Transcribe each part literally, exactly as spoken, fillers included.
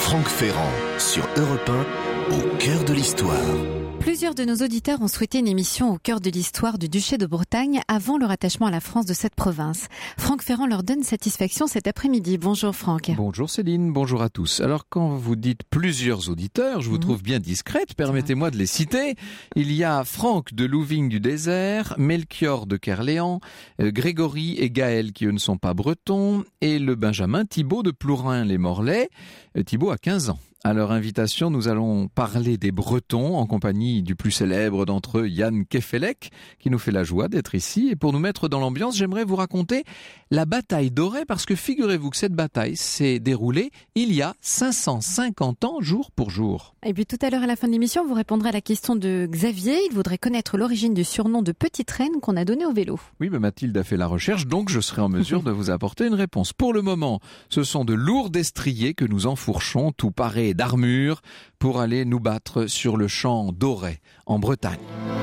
Franck Ferrand sur Europe un, au cœur de l'histoire. Plusieurs de nos auditeurs ont souhaité une émission au cœur de l'histoire du duché de Bretagne avant le rattachement à la France de cette province. Franck Ferrand leur donne satisfaction cet après-midi. Bonjour Franck. Bonjour Céline, bonjour à tous. Alors quand vous dites plusieurs auditeurs, je vous mmh. trouve bien discrète, permettez-moi de les citer. Il y a Franck de Louvigne du Désert, Melchior de Kerléan, euh, Grégory et Gaël qui eux ne sont pas bretons, et le Benjamin Thibault de Plourin-les-Morlaix. Euh, Thibault a quinze ans. À leur invitation, nous allons parler des Bretons en compagnie du plus célèbre d'entre eux, Jan Kefelec, qui nous fait la joie d'être ici. Et pour nous mettre dans l'ambiance, j'aimerais vous raconter la bataille d'Auray, parce que figurez-vous que cette bataille s'est déroulée il y a cinq cent cinquante ans, jour pour jour. Et puis tout à l'heure, à la fin de l'émission, vous répondrez à la question de Xavier. Il voudrait connaître l'origine du surnom de Petite Reine qu'on a donné au vélo. Oui, mais Mathilde a fait la recherche, donc je serai en mesure de vous apporter une réponse. Pour le moment, ce sont de lourds destriers que nous enfourchons, tout parés d'armure, pour aller nous battre sur le champ d'Auray, en Bretagne.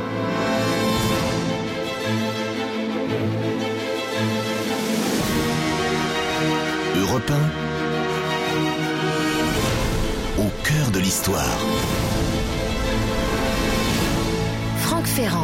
Europe un, au cœur de l'histoire. Franck Ferrand.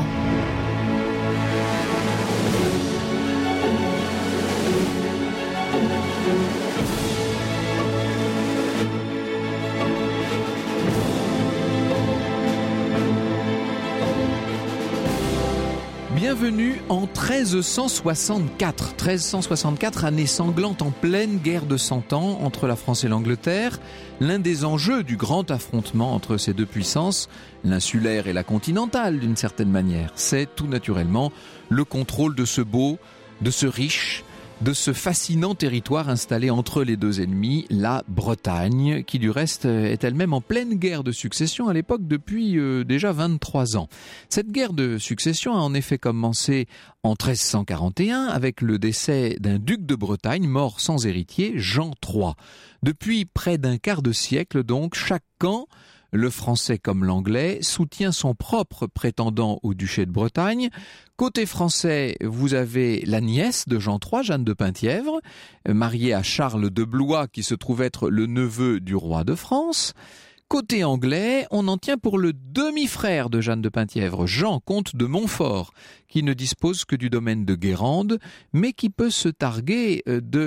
Bienvenue en treize cent soixante-quatre. treize cent soixante-quatre, année sanglante en pleine guerre de Cent Ans entre la France et l'Angleterre. L'un des enjeux du grand affrontement entre ces deux puissances, l'insulaire et la continentale d'une certaine manière, c'est tout naturellement le contrôle de ce beau, de ce riche, de ce fascinant territoire installé entre les deux ennemis, la Bretagne, qui du reste est elle-même en pleine guerre de succession à l'époque depuis euh, déjà vingt-trois ans. Cette guerre de succession a en effet commencé en treize cent quarante et un avec le décès d'un duc de Bretagne mort sans héritier, Jean trois. Depuis près d'un quart de siècle donc, chaque camp, le français comme l'anglais, soutient son propre prétendant au duché de Bretagne. Côté français, vous avez la nièce de Jean trois, Jeanne de Penthièvre, mariée à Charles de Blois, qui se trouve être le neveu du roi de France. Côté anglais, on en tient pour le demi-frère de Jeanne de Penthièvre, Jean, comte de Montfort, qui ne dispose que du domaine de Guérande, mais qui peut se targuer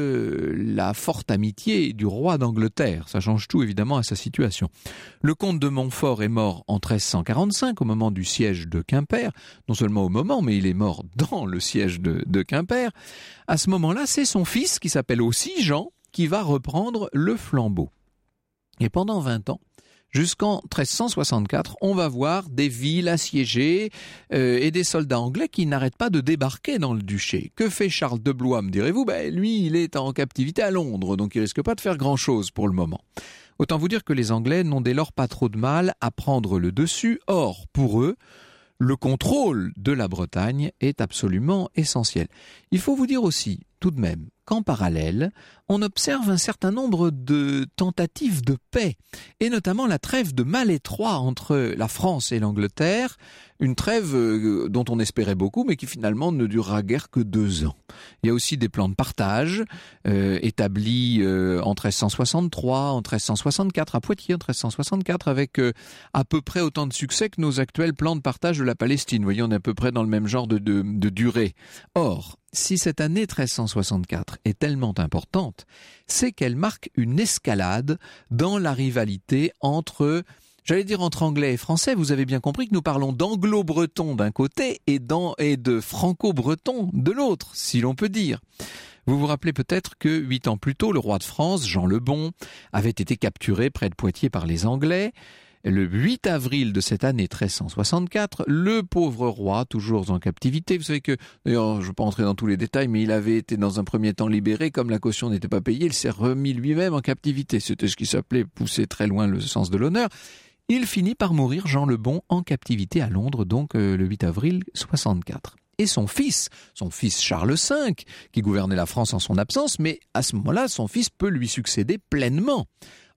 de la forte amitié du roi d'Angleterre. Ça change tout évidemment à sa situation. Le comte de Montfort est mort en treize cent quarante-cinq, au moment du siège de Quimper. Non seulement au moment, mais il est mort dans le siège de, de Quimper. À ce moment-là, c'est son fils, qui s'appelle aussi Jean, qui va reprendre le flambeau. Et pendant vingt ans, jusqu'en treize cent soixante-quatre, on va voir des villes assiégées euh, et des soldats anglais qui n'arrêtent pas de débarquer dans le duché. Que fait Charles de Blois, me direz-vous ? Ben, lui, il est en captivité à Londres, donc il risque pas de faire grand-chose pour le moment. Autant vous dire que les Anglais n'ont dès lors pas trop de mal à prendre le dessus. Or, pour eux, le contrôle de la Bretagne est absolument essentiel. Il faut vous dire aussi, tout de même, qu'en parallèle, on observe un certain nombre de tentatives de paix, et notamment la trêve de Malétroit entre la France et l'Angleterre, une trêve dont on espérait beaucoup, mais qui finalement ne durera guère que deux ans. Il y a aussi des plans de partage euh, établis euh, en treize cent soixante-trois, en treize cent soixante-quatre, à Poitiers en treize cent soixante-quatre, avec euh, à peu près autant de succès que nos actuels plans de partage de la Palestine. Vous voyez, on est à peu près dans le même genre de, de, de durée. Or, si cette année treize cent soixante-quatre est tellement importante, c'est qu'elle marque une escalade dans la rivalité entre, j'allais dire entre anglais et français. Vous avez bien compris que nous parlons d'anglo-breton d'un côté et, dans, et de franco-breton de l'autre, si l'on peut dire. Vous vous rappelez peut-être que huit ans plus tôt, le roi de France, Jean le Bon, avait été capturé près de Poitiers par les Anglais. Le huit avril de cette année treize cent soixante-quatre, le pauvre roi, toujours en captivité, vous savez que, d'ailleurs je ne vais pas entrer dans tous les détails, mais il avait été dans un premier temps libéré, comme la caution n'était pas payée, il s'est remis lui-même en captivité. C'était ce qui s'appelait pousser très loin le sens de l'honneur. Il finit par mourir, Jean le Bon, en captivité à Londres, donc euh, le huit avril soixante-quatre. Et son fils, son fils Charles cinq, qui gouvernait la France en son absence, mais à ce moment-là, son fils peut lui succéder pleinement.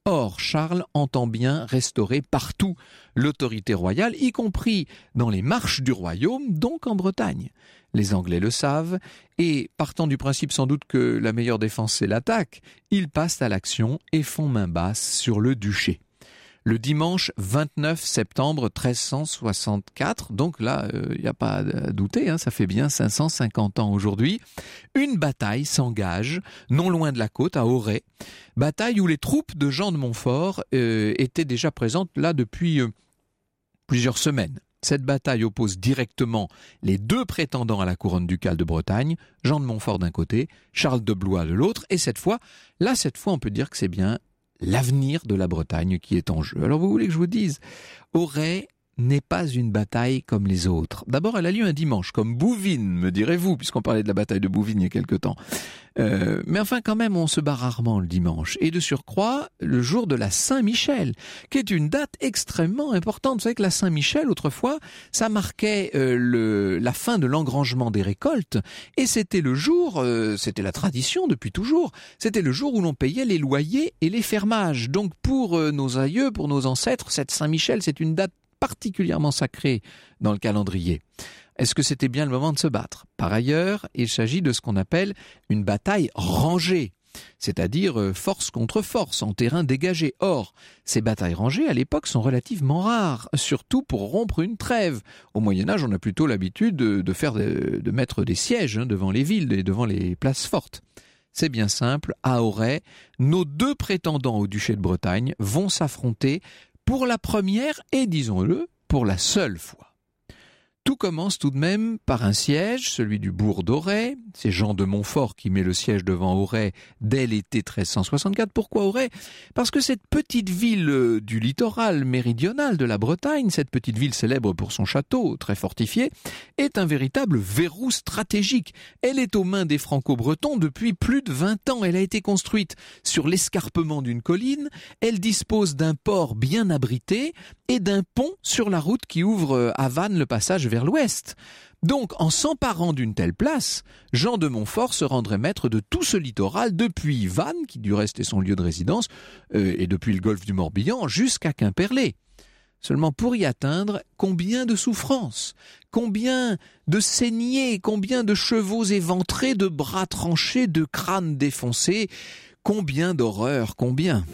Or, Charles entend bien restaurer partout l'autorité royale, y compris dans les marches du royaume, donc en Bretagne. Les Anglais le savent, et partant du principe sans doute que la meilleure défense c'est l'attaque, ils passent à l'action et font main basse sur le duché. Le dimanche vingt-neuf septembre treize cent soixante-quatre, donc là, il euh, n'y a pas à douter, hein, ça fait bien cinq cent cinquante ans aujourd'hui, une bataille s'engage non loin de la côte, à Auray, bataille où les troupes de Jean de Montfort euh, étaient déjà présentes là depuis euh, plusieurs semaines. Cette bataille oppose directement les deux prétendants à la couronne ducale de Bretagne, Jean de Montfort d'un côté, Charles de Blois de l'autre, et cette fois, là cette fois on peut dire que c'est bien l'avenir de la Bretagne qui est en jeu. Alors vous voulez que je vous dise, Auray n'est pas une bataille comme les autres. D'abord, elle a lieu un dimanche, comme Bouvines, me direz-vous, puisqu'on parlait de la bataille de Bouvines il y a quelque temps. Euh, mais enfin, quand même, on se bat rarement le dimanche. Et de surcroît, le jour de la Saint-Michel, qui est une date extrêmement importante. Vous savez que la Saint-Michel, autrefois, ça marquait euh, le, la fin de l'engrangement des récoltes. Et c'était le jour, euh, c'était la tradition depuis toujours, c'était le jour où l'on payait les loyers et les fermages. Donc pour euh, nos aïeux, pour nos ancêtres, cette Saint-Michel, c'est une date particulièrement sacré dans le calendrier. Est-ce que c'était bien le moment de se battre ? Par ailleurs, il s'agit de ce qu'on appelle une bataille rangée, c'est-à-dire force contre force, en terrain dégagé. Or, ces batailles rangées, à l'époque, sont relativement rares, surtout pour rompre une trêve. Au Moyen-Âge, on a plutôt l'habitude de, de, faire de, de mettre des sièges hein, devant les villes et devant les places fortes. C'est bien simple, à Auray, nos deux prétendants au duché de Bretagne vont s'affronter pour la première et, disons-le, pour la seule fois. Tout commence tout de même par un siège, celui du bourg d'Auray. C'est Jean de Montfort qui met le siège devant Auray dès l'été treize cent soixante-quatre. Pourquoi Auray ? Parce que cette petite ville du littoral méridional de la Bretagne, cette petite ville célèbre pour son château, très fortifié, est un véritable verrou stratégique. Elle est aux mains des Franco-Bretons depuis plus de vingt ans. Elle a été construite sur l'escarpement d'une colline. Elle dispose d'un port bien abrité et d'un pont sur la route qui ouvre à Vannes le passage vers l'ouest. Donc, en s'emparant d'une telle place, Jean de Montfort se rendrait maître de tout ce littoral depuis Vannes, qui du reste est son lieu de résidence, euh, et depuis le golfe du Morbihan jusqu'à Quimperlé. Seulement pour y atteindre, combien de souffrances, combien de saignées, combien de chevaux éventrés, de bras tranchés, de crânes défoncés, combien d'horreurs, combien...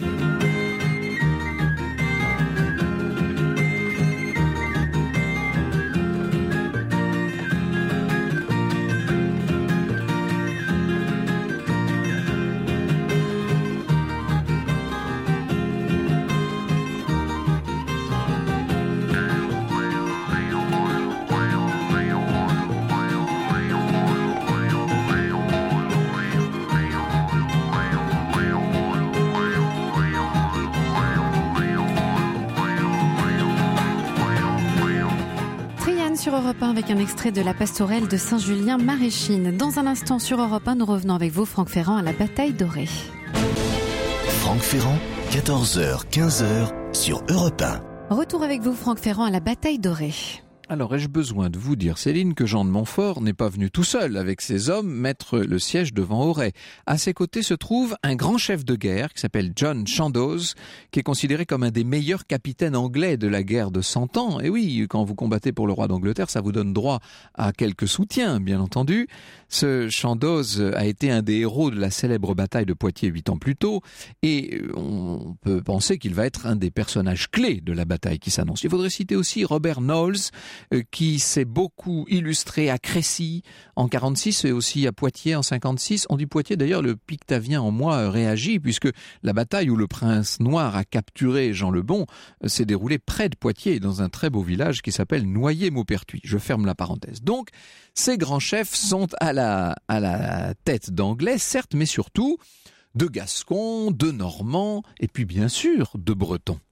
Sur Europe un avec un extrait de la pastorelle de Saint-Julien Maréchine. Dans un instant sur Europe un, nous revenons avec vous, Franck Ferrand, à la bataille d'Auray. Franck Ferrand, quatorze heures quinze sur Europe un. Retour avec vous, Franck Ferrand, à la bataille d'Auray. Alors, ai-je besoin de vous dire, Céline, que Jean de Montfort n'est pas venu tout seul avec ses hommes mettre le siège devant Auray. À ses côtés se trouve un grand chef de guerre qui s'appelle John Chandos, qui est considéré comme un des meilleurs capitaines anglais de la guerre de Cent Ans. Et oui, quand vous combattez pour le roi d'Angleterre, ça vous donne droit à quelques soutiens, bien entendu. Ce Chandos a été un des héros de la célèbre bataille de Poitiers huit ans plus tôt, et on peut penser qu'il va être un des personnages clés de la bataille qui s'annonce. Il faudrait citer aussi Robert Knowles, qui s'est beaucoup illustré à Crécy en quarante-six et aussi à Poitiers en cinquante-six. On dit Poitiers, d'ailleurs, le Pictavien en moi réagit, puisque la bataille où le prince noir a capturé Jean le Bon s'est déroulée près de Poitiers, dans un très beau village qui s'appelle Noyer-Maupertuis. Je ferme la parenthèse. Donc, ces grands chefs sont à la, à la tête d'Anglais, certes, mais surtout de Gascons, de Normands, et puis bien sûr de Bretons.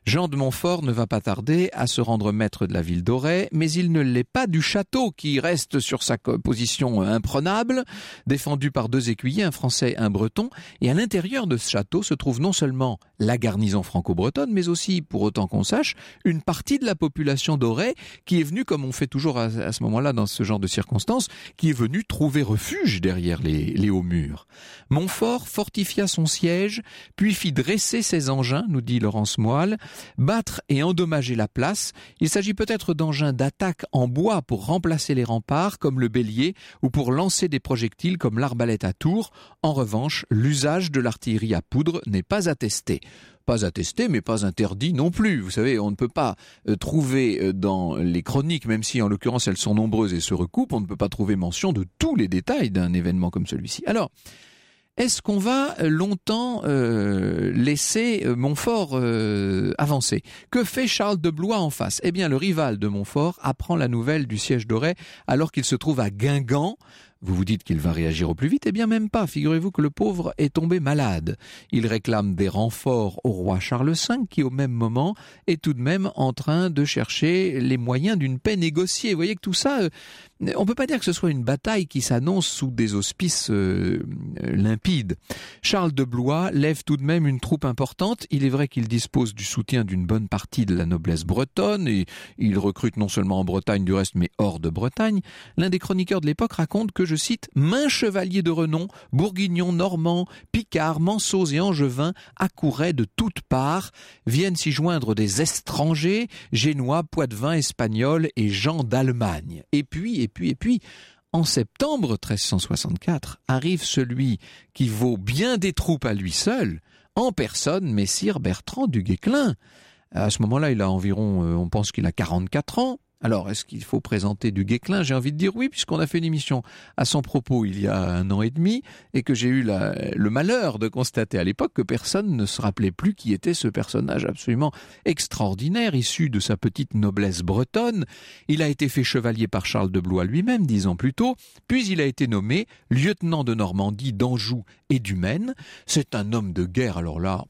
Jean de Montfort ne va pas tarder à se rendre maître de la ville d'Auray, mais il ne l'est pas du château qui reste sur sa position imprenable, défendu par deux écuyers, un français et un breton, et à l'intérieur de ce château se trouve non seulement la garnison franco-bretonne, mais aussi, pour autant qu'on sache, une partie de la population d'Auray qui est venue, comme on fait toujours à, à ce moment-là dans ce genre de circonstances, qui est venue trouver refuge derrière les, les hauts murs. Montfort fortifia son siège, puis fit dresser ses engins, nous dit Laurence Moyle, battre et endommager la place. Il s'agit peut-être d'engins d'attaque en bois pour remplacer les remparts, comme le bélier, ou pour lancer des projectiles comme l'arbalète à tours. En revanche, l'usage de l'artillerie à poudre n'est pas attesté. Pas attesté, mais pas interdit non plus. Vous savez, on ne peut pas euh, trouver euh, dans les chroniques, même si en l'occurrence elles sont nombreuses et se recoupent, on ne peut pas trouver mention de tous les détails d'un événement comme celui-ci. Alors, est-ce qu'on va longtemps euh, laisser Montfort euh, avancer ? Que fait Charles de Blois en face ? Eh bien, le rival de Montfort apprend la nouvelle du siège d'Auray alors qu'il se trouve à Guingamp. Vous vous dites qu'il va réagir au plus vite ? Eh bien même pas, figurez-vous que le pauvre est tombé malade. Il réclame des renforts au roi Charles cinq qui au même moment est tout de même en train de chercher les moyens d'une paix négociée. Vous voyez que tout ça, euh, on ne peut pas dire que ce soit une bataille qui s'annonce sous des auspices euh, limpides. Charles de Blois lève tout de même une troupe importante. Il est vrai qu'il dispose du soutien d'une bonne partie de la noblesse bretonne et il recrute non seulement en Bretagne du reste mais hors de Bretagne. L'un des chroniqueurs de l'époque raconte que, je cite, « maints chevaliers de renom, bourguignons, normands, picards, manceaux et angevins accouraient de toutes parts, viennent s'y joindre des étrangers, génois, poitevins, espagnols et gens d'Allemagne. » Et puis, et puis, et puis, en septembre treize cent soixante-quatre, arrive celui qui vaut bien des troupes à lui seul, en personne, messire Bertrand du Guesclin. À ce moment-là, il a environ, euh, on pense qu'il a quarante-quatre ans. Alors, est-ce qu'il faut présenter du Guesclin ? J'ai envie de dire oui, puisqu'on a fait une émission à son propos il y a un an et demi, et que j'ai eu la, le malheur de constater à l'époque que personne ne se rappelait plus qui était ce personnage absolument extraordinaire, issu de sa petite noblesse bretonne. Il a été fait chevalier par Charles de Blois lui-même, dix ans plus tôt, puis il a été nommé lieutenant de Normandie, d'Anjou et du Maine. C'est un homme de guerre, alors là...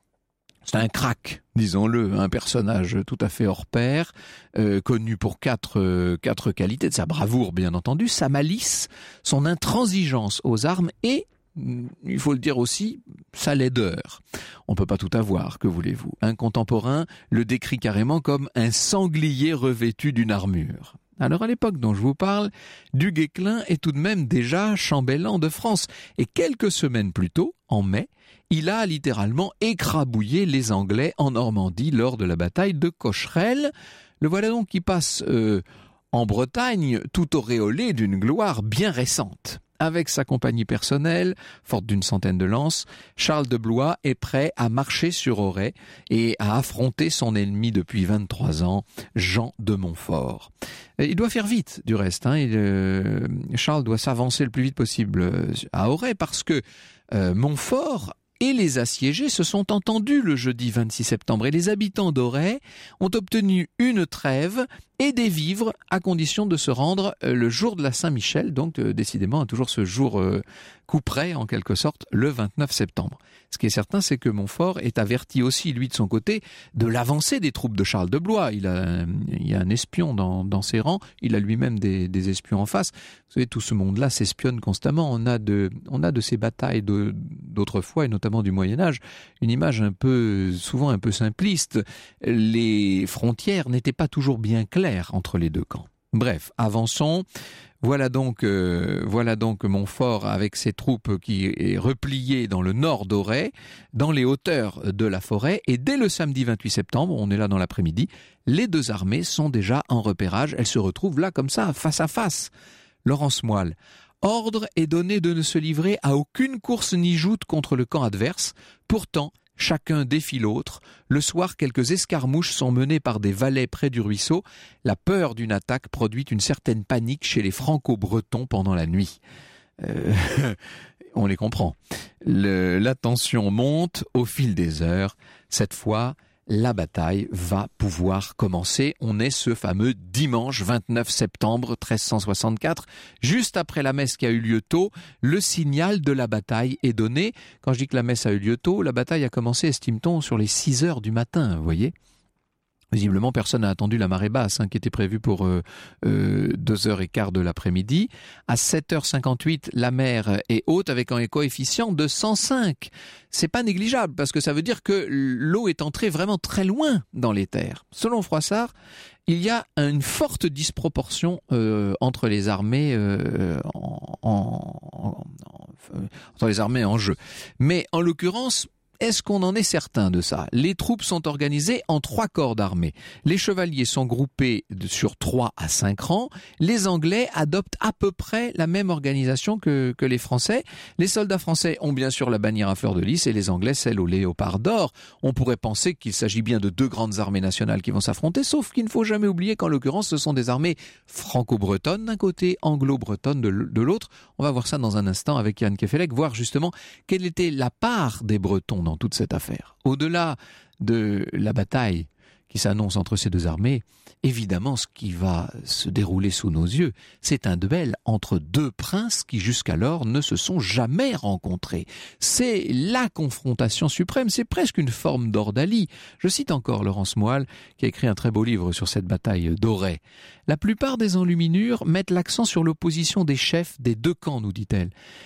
c'est un crack, disons-le, un personnage tout à fait hors pair, euh, connu pour quatre, euh, quatre qualités, de sa bravoure bien entendu, sa malice, son intransigeance aux armes et, il faut le dire aussi, sa laideur. On peut pas tout avoir, que voulez-vous. Un contemporain le décrit carrément comme un sanglier revêtu d'une armure. Alors à l'époque dont je vous parle, du Guesclin est tout de même déjà chambellan de France. Et quelques semaines plus tôt, en mai, il a littéralement écrabouillé les Anglais en Normandie lors de la bataille de Cocherel. Le voilà donc qui passe euh, en Bretagne tout auréolé d'une gloire bien récente. Avec sa compagnie personnelle, forte d'une centaine de lances, Charles de Blois est prêt à marcher sur Auray et à affronter son ennemi depuis vingt-trois ans, Jean de Montfort. Il doit faire vite, du reste. Hein. Il, euh, Charles doit s'avancer le plus vite possible à Auray parce que euh, Montfort et les assiégés se sont entendus le jeudi vingt-six septembre et les habitants d'Auray ont obtenu une trêve et des vivres à condition de se rendre le jour de la Saint-Michel, donc euh, décidément toujours ce jour euh, coup près en quelque sorte, le vingt-neuf septembre. Ce qui est certain, c'est que Montfort est averti aussi, lui de son côté, de l'avancée des troupes de Charles de Blois. Il a, il y a un espion dans, dans ses rangs, il a lui-même des, des espions en face. Vous savez, tout ce monde-là s'espionne constamment. On a de, on a de ces batailles de, d'autrefois, et notamment du Moyen-Âge, une image un peu, souvent un peu simpliste. Les frontières n'étaient pas toujours bien claires entre les deux camps. Bref, avançons. Voilà donc, euh, voilà donc Montfort avec ses troupes qui est replié dans le nord d'Auray, dans les hauteurs de la forêt. Et dès le samedi vingt-huit septembre, on est là dans l'après-midi, les deux armées sont déjà en repérage. Elles se retrouvent là comme ça, face à face. Laurence Moyle. Ordre est donné de ne se livrer à aucune course ni joute contre le camp adverse. Pourtant, chacun défie l'autre. Le soir, quelques escarmouches sont menées par des valets près du ruisseau. La peur d'une attaque produit une certaine panique chez les franco-bretons pendant la nuit. Euh, on les comprend. Le, la tension monte au fil des heures. Cette fois, la bataille va pouvoir commencer. On est ce fameux dimanche vingt-neuf septembre treize cent soixante-quatre, juste après la messe qui a eu lieu tôt, le signal de la bataille est donné. Quand je dis que la messe a eu lieu tôt, la bataille a commencé, estime-t-on, sur les six heures du matin, vous voyez. Visiblement, personne n'a attendu la marée basse, hein, qui était prévue pour euh, euh, deux heures quinze de l'après-midi. À sept heures cinquante-huit, la mer est haute avec un coefficient de cent cinq. C'est pas négligeable, parce que ça veut dire que l'eau est entrée vraiment très loin dans les terres. Selon Froissart, il y a une forte disproportion euh, entre les armées euh, en, en, en, en, entre les armées en jeu. Mais en l'occurrence, est-ce qu'on en est certain de ça? Les troupes sont organisées en trois corps d'armée. Les chevaliers sont groupés de, sur trois à cinq rangs. Les Anglais adoptent à peu près la même organisation que, que les Français. Les soldats français ont bien sûr la bannière à fleur de lys et les Anglais celle au léopard d'or. On pourrait penser qu'il s'agit bien de deux grandes armées nationales qui vont s'affronter, sauf qu'il ne faut jamais oublier qu'en l'occurrence ce sont des armées franco-bretonnes d'un côté, anglo-bretonnes de, de l'autre. On va voir ça dans un instant avec Yann Kefelec, voir justement quelle était la part des Bretons dans toute cette affaire. Au-delà de la bataille qui s'annonce entre ces deux armées, évidemment, ce qui va se dérouler sous nos yeux, c'est un duel entre deux princes qui jusqu'alors ne se sont jamais rencontrés. C'est la confrontation suprême, c'est presque une forme d'ordalie. Je cite encore Laurence Moal, qui a écrit un très beau livre sur cette bataille d'Auray. La plupart des enluminures mettent l'accent sur l'opposition des chefs des deux camps, nous dit-elle.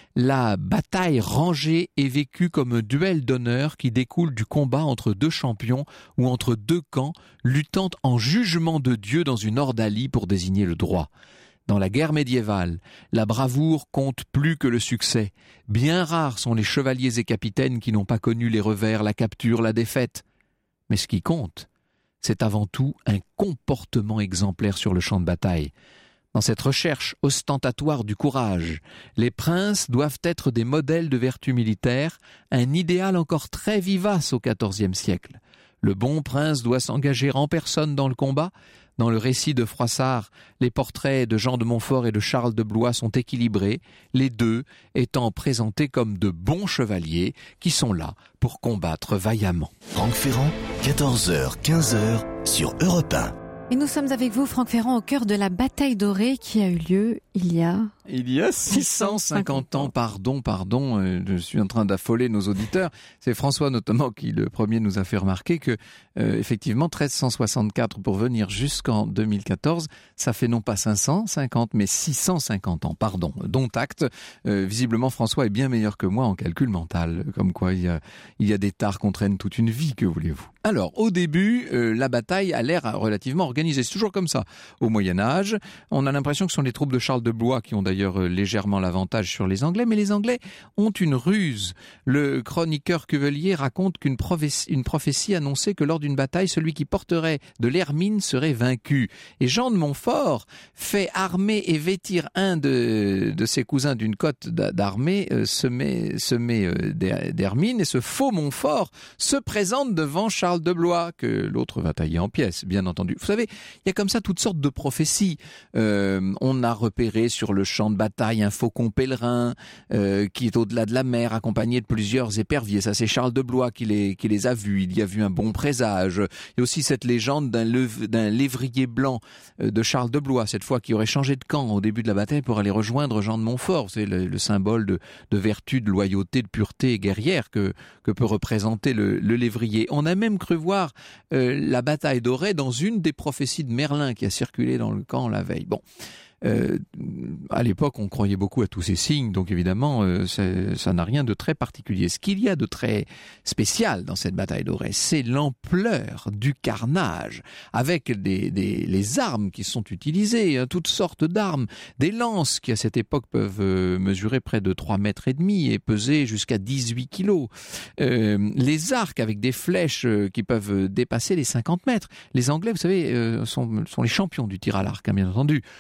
La bataille rangée est vécue comme un duel d'honneur qui découle du combat entre deux champions ou entre deux camps luttant en jugement de Dieu dans une ordalie pour désigner le droit. Dans la guerre médiévale, la bravoure compte plus que le succès. Bien rares sont les chevaliers et capitaines qui n'ont pas connu les revers, la capture, la défaite. Mais ce qui compte, c'est avant tout un comportement exemplaire sur le champ de bataille. Dans cette recherche ostentatoire du courage, les princes doivent être des modèles de vertu militaire, un idéal encore très vivace au quatorzième siècle. Le bon prince doit s'engager en personne dans le combat. Dans le récit de Froissart, les portraits de Jean de Montfort et de Charles de Blois sont équilibrés, les deux étant présentés comme de bons chevaliers qui sont là pour combattre vaillamment. Franck Ferrand, quatorze heures quinze sur Europe un. Et nous sommes avec vous, Franck Ferrand, au cœur de la bataille d'Auray qui a eu lieu il y a... Il y a six cent cinquante ans, pardon, pardon, euh, je suis en train d'affoler nos auditeurs. C'est François notamment qui, le premier, nous a fait remarquer que, euh, effectivement, treize cent soixante-quatre pour venir jusqu'en deux mille quatorze, ça fait non pas cinq cent cinquante, mais six cent cinquante ans, pardon, dont acte. Euh, visiblement, François est bien meilleur que moi en calcul mental, comme quoi il y a, il y a des tares qu'on traîne toute une vie, que voulez-vous. Alors, au début, euh, la bataille a l'air relativement organisée. C'est toujours comme ça. Au Moyen-Âge, on a l'impression que ce sont les troupes de Charles de Blois qui ont d'ailleurs légèrement l'avantage sur les Anglais, mais les Anglais ont une ruse. Le chroniqueur Cuvelier raconte qu'une prophétie, une prophétie annonçait que lors d'une bataille, celui qui porterait de l'hermine serait vaincu. Et Jean de Montfort fait armer et vêtir un de, de ses cousins d'une cotte d'armée, euh, semé, semé euh, d'hermine, et ce faux Montfort se présente devant Charles de Blois, que l'autre va tailler en pièces, bien entendu. Vous savez, il y a comme ça toutes sortes de prophéties. Euh, on a repéré sur le champ de bataille un faucon pèlerin euh, qui est au-delà de la mer, accompagné de plusieurs éperviers. Ça, c'est Charles de Blois qui les, qui les a vus. Il y a vu un bon présage. Il y a aussi cette légende d'un, lev, d'un lévrier blanc euh, de Charles de Blois, cette fois qui aurait changé de camp au début de la bataille pour aller rejoindre Jean de Montfort. C'est le, le symbole de, de vertu, de loyauté, de pureté guerrière que, que peut représenter le, le lévrier. On a même cru voir euh, la bataille d'Auray dans une des prophéties de Merlin qui a circulé dans le camp la veille. Bon. Euh, à l'époque, on croyait beaucoup à tous ces signes, donc évidemment, euh, ça n'a rien de très particulier. Ce qu'il y a de très spécial dans cette bataille d'Auray, c'est l'ampleur du carnage, avec des, des, les armes qui sont utilisées, hein, toutes sortes d'armes, des lances qui à cette époque peuvent euh, mesurer près de trois mètres et demi et peser jusqu'à dix-huit kilos, euh, les arcs avec des flèches euh, qui peuvent dépasser les cinquante mètres. Les Anglais, vous savez, euh, sont, sont les champions du tir à l'arc, hein, bien entendu. Rappelez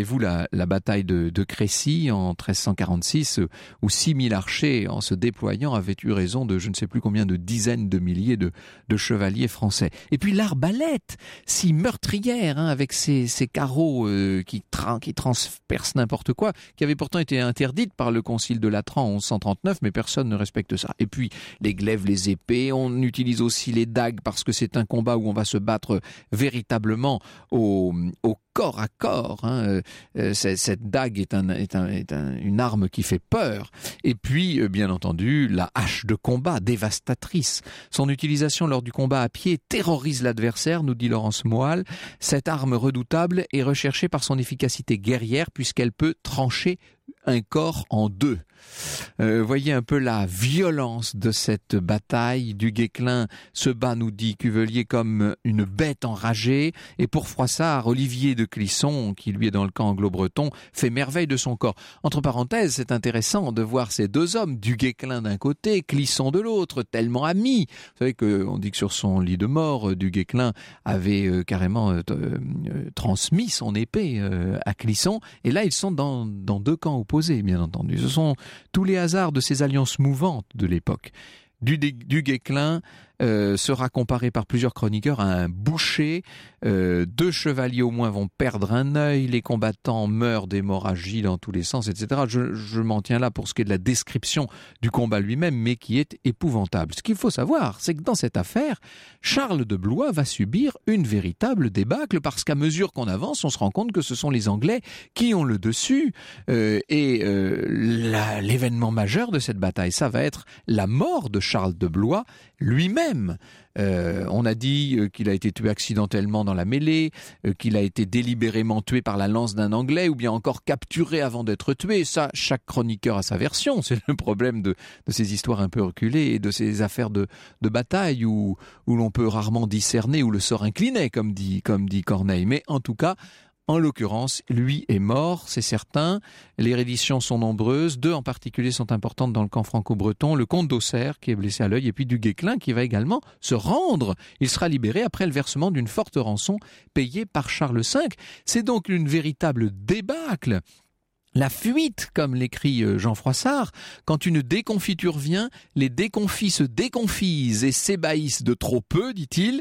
Rappelez-vous la, la bataille de, de Crécy en treize cent quarante-six, où six mille archers, en se déployant, avaient eu raison de je ne sais plus combien de dizaines de milliers de, de chevaliers français. Et puis l'arbalète, si meurtrière, hein, avec ses, ses carreaux euh, qui, tra- qui transpercent n'importe quoi, qui avait pourtant été interdite par le concile de Latran en onze cent trente-neuf, mais personne ne respecte ça. Et puis les glaives, les épées, on utilise aussi les dagues parce que c'est un combat où on va se battre véritablement au, au corps à corps. Hein. Euh, cette dague est, un, est, un, est un, une arme qui fait peur. Et puis, euh, bien entendu, la hache de combat, dévastatrice. Son utilisation lors du combat à pied terrorise l'adversaire, nous dit Laurence Moal. Cette arme redoutable est recherchée par son efficacité guerrière puisqu'elle peut trancher un corps en deux. Euh, voyez un peu la violence de cette bataille. Du Guesclin se bat, nous dit Cuvelier, comme une bête enragée. Et pour Froissart, Olivier de Clisson, qui lui est dans le camp anglo-breton, fait merveille de son corps. Entre parenthèses, c'est intéressant de voir ces deux hommes, du Guesclin d'un côté, Clisson de l'autre, tellement amis. Vous savez qu'on dit que sur son lit de mort, du Guesclin avait euh, carrément euh, euh, transmis son épée euh, à Clisson. Et là, ils sont dans, dans deux camps opposés, bien entendu. Ce sont tous les hasards de ces alliances mouvantes de l'époque. Du, du Guesclin euh, sera comparé par plusieurs chroniqueurs à un boucher. Euh, deux chevaliers au moins vont perdre un œil, les combattants meurent d'hémorragie dans tous les sens, et cetera. Je, je m'en tiens là pour ce qui est de la description du combat lui-même, mais qui est épouvantable. Ce qu'il faut savoir, c'est que dans cette affaire, Charles de Blois va subir une véritable débâcle, parce qu'à mesure qu'on avance, on se rend compte que ce sont les Anglais qui ont le dessus. Euh, et euh, la, l'événement majeur de cette bataille, ça va être la mort de Charles de Blois lui-même. Euh, on a dit euh, qu'il a été tué accidentellement dans la mêlée, euh, qu'il a été délibérément tué par la lance d'un Anglais, ou bien encore capturé avant d'être tué. Ça, chaque chroniqueur a sa version. C'est le problème de, de ces histoires un peu reculées et de ces affaires de, de bataille où, où l'on peut rarement discerner où le sort inclinait, comme dit, comme dit Corneille. Mais en tout cas, en l'occurrence, lui est mort, c'est certain. Les redditions sont nombreuses. Deux en particulier sont importantes dans le camp franco-breton. Le comte d'Auxerre, qui est blessé à l'œil, et puis du Guesclin, qui va également se rendre. Il sera libéré après le versement d'une forte rançon payée par Charles cinq. C'est donc une véritable débâcle. La fuite, comme l'écrit Jean Froissart, quand une déconfiture vient, les déconfits se déconfisent et s'ébahissent de trop peu, dit-il.